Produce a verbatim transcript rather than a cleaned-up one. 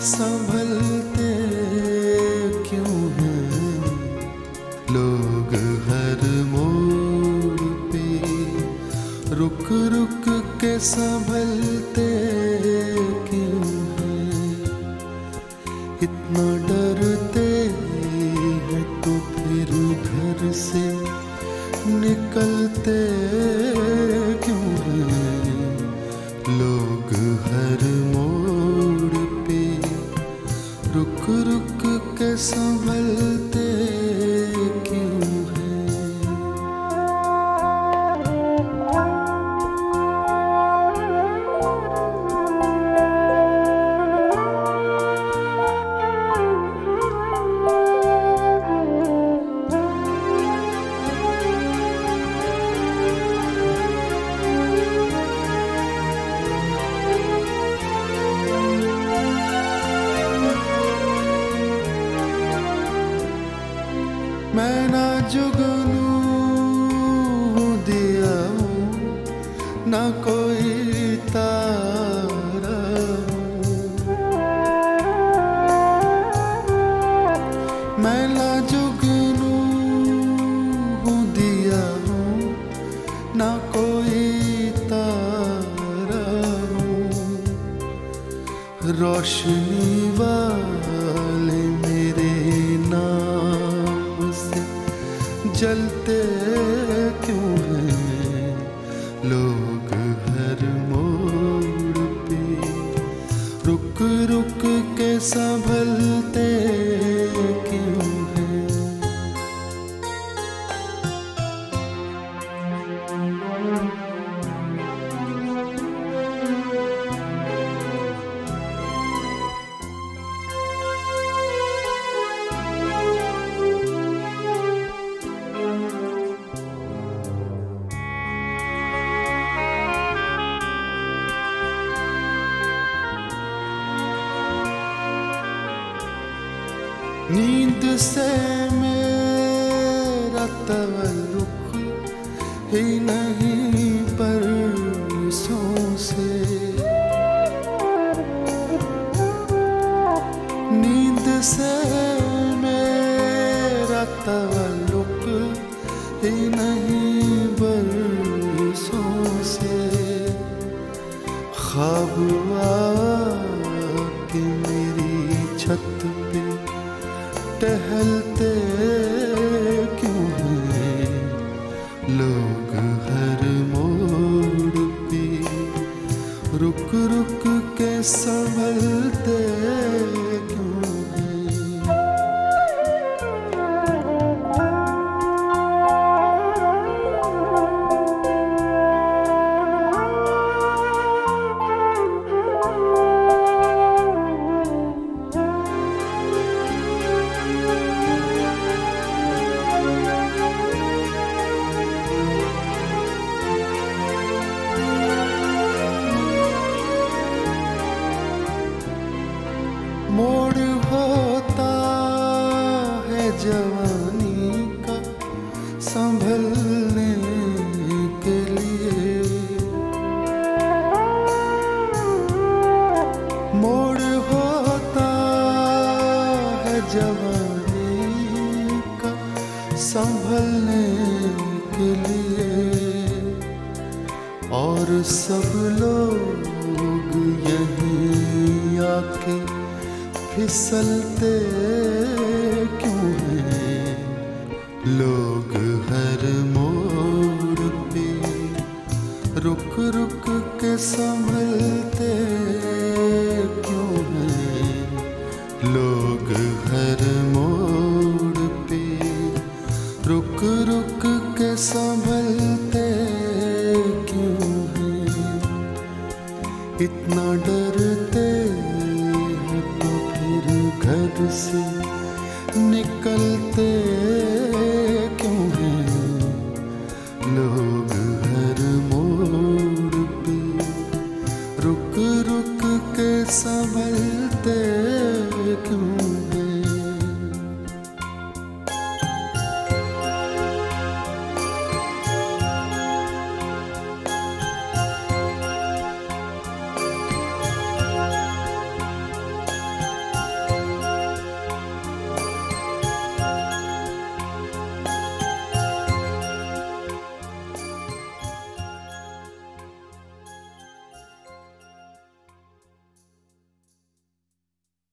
संभलते क्यों हैं लोग हर मोड़ पे, रुक रुक के संभलते क्यों हैं, इतना डरते हैं तो फिर घर से निकलते क्यों हैं लोग हर मोड़ पे, रुक रुक के संभलते क्यों हैं। मैं ना जुगनू दिया हूँ, ना कोई तारा हूँ, मैं ना जुगनू दिया हूँ, ना कोई तारा हूँ, रोशनी वाले मेरे नाम से जलते क्यों हैं लोग हर मोड़ पे, रुक रुक के संभलते क्यों हैं। नींद से मेरा तवल्लुक ही नहीं परसों से, नींद से मेरा तवल्लुक ही नहीं बरसों से, ख्वाब आके मेरी छत पे टहलते क्यों हैं लोग हर मोड़ पे, रुक रुक के संभलते क्यों हैं। मोड़ होता है जवानी का संभलने के लिए, मोड़ होता है जवानी का संभलने के लिए, और सब लोग यहीं आके फिसलते क्यों हैं लोग हर मोड़ पे, रुक रुक के संभलते क्यों हैं लोग हर मोड़ पे, रुक रुक के संभलते क्यों हैं, इतना डरते घर से निकलते क्यों हैं लोग हर मोड़ पे, रुक रुक के संभलते क्यों।